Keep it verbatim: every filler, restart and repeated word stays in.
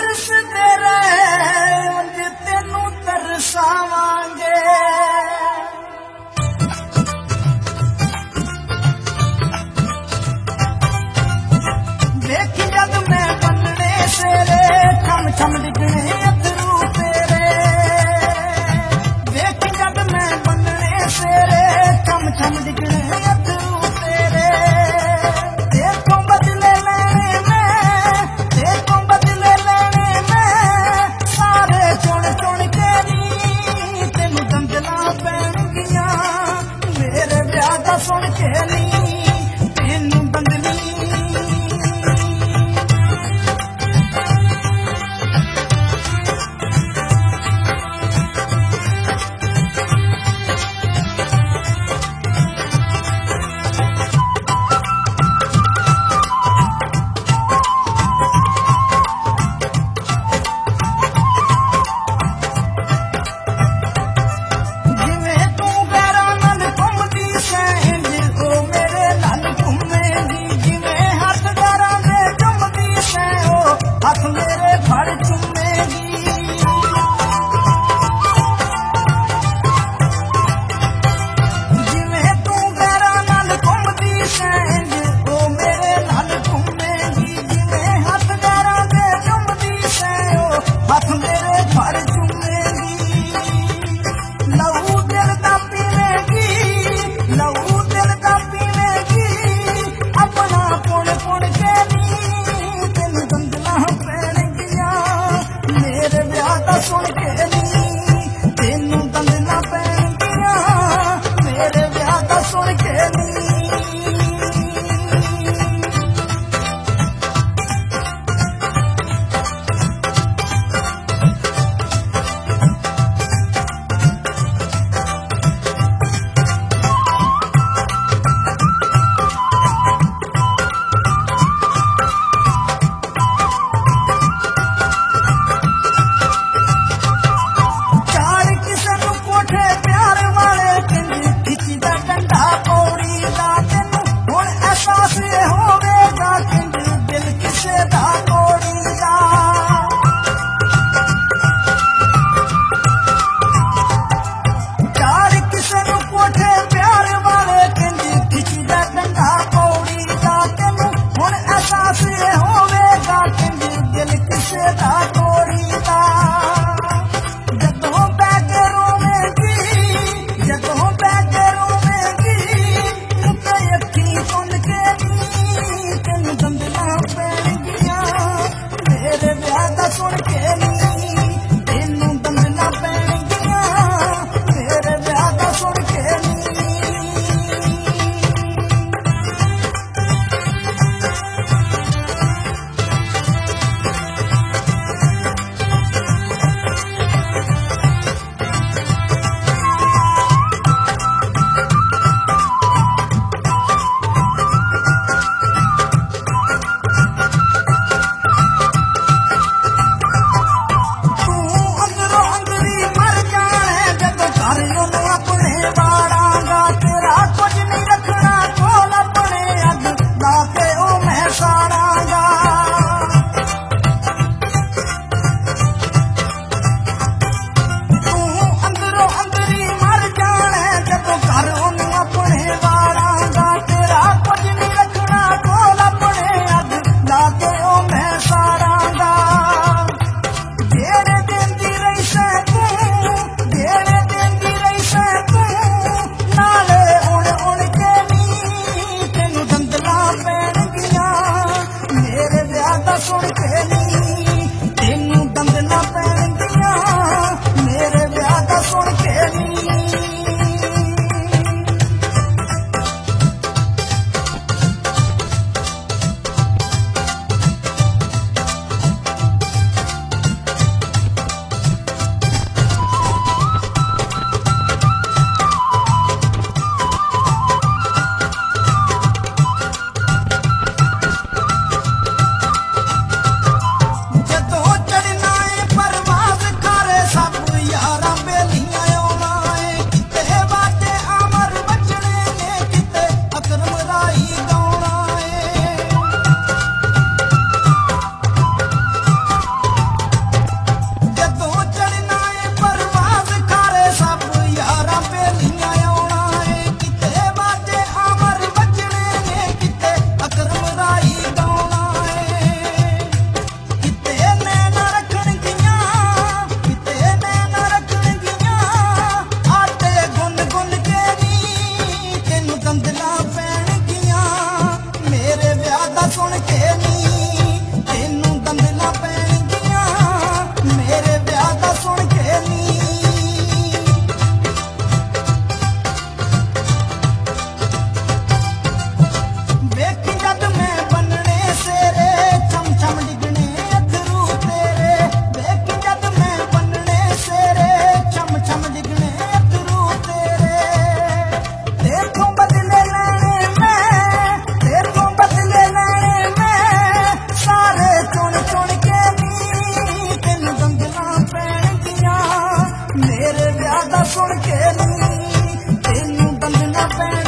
ਤਰਸਦੇ ਰਹੇ ਉਂਝ ਤੈਨੂੰ ਤਰਸਾਵਾਂਗੇ। ਦੇਖੀ ਜਦ ਮੈਂ ਬੰਨਣੇ ਤੇਰੇ ਛਮ ਛਮ ਡਿੱਗਣੇ ਅਥਰੂ ਤੇਰੇ। ਦੇਖੀ ਜਦ ਮੈਂ ਬੰਨਣੇ ਤੇਰੇ ਛਮ ਛਮ ਡਿੱਗਣੇ ਅਥਰੂ ਤੇਰੇ। ਤੇਰੇ ਤੋਂ ਬਦਲੇ ਲੈਣੇ ਮੈਂ, ਤੇਰੇ ਤੋਂ ਬਦਲੇ ਲੈਣੇ ਮੈਂ, ਸਾਰੇ ਚੁਣ ਚੁਣ ਕੇ ਨੀ ਤੈਨੂੰ ਦੰਦਲਾਂ ਪੈਣਗੀਆਂ। ਮੇਰੇ ਵਿਆਹ ਦਾ ਸੁਣ ਕੇ ਨੀ ਤੈਨੂੰ ਦੰਦਲੀ। ਹੱਥ ਮੇਰੇ ਫੜ ਚੁੰਮੇਗੀ। ਜਿਵੇਂ ਤੂੰ ਗੈਰਾਂ ਨਾਲ ਘੁੰਮਦੀ ਸੈਂਜ ਉਹ ਮੇਰੇ ਨਾਲ ਘੁੰਮੇਗੀ। ਜਿਵੇਂ ਹੱਥ ਗੈਰਾਂ ਦੇ ਚੁੰਮਦੀ ਸੈਂ ਉਹ ਹੱਥ ਮੇਰੇ ਫੜ ਚੁੰਮੇਗੀ। ਲਹੂ ਦਿਲ ਦਾ ਪੀਵੇਗੀ, ਲਹੂ ਦਿਲ ਦਾ ਪੀਵੇਗੀ। ਆਪਣਾ ਪੁਣ ਪੁਣ ਕੇ ਨੀ ਤੈਨੂੰ ਦੰਦਲਾਂ ਮੇਰੇ ਵਿਆਹ ਦਾ ਸੁਣ ਕੇ ਨੀ ਤੈਨੂੰ ਦੰਦਲਾਂ ਪੈਣਗੀਆਂ। ਮੇਰੇ ਵਿਆਹ ਦਾ ਸੁਣ ਕੇ ਨੀ। ਪੈਣਾ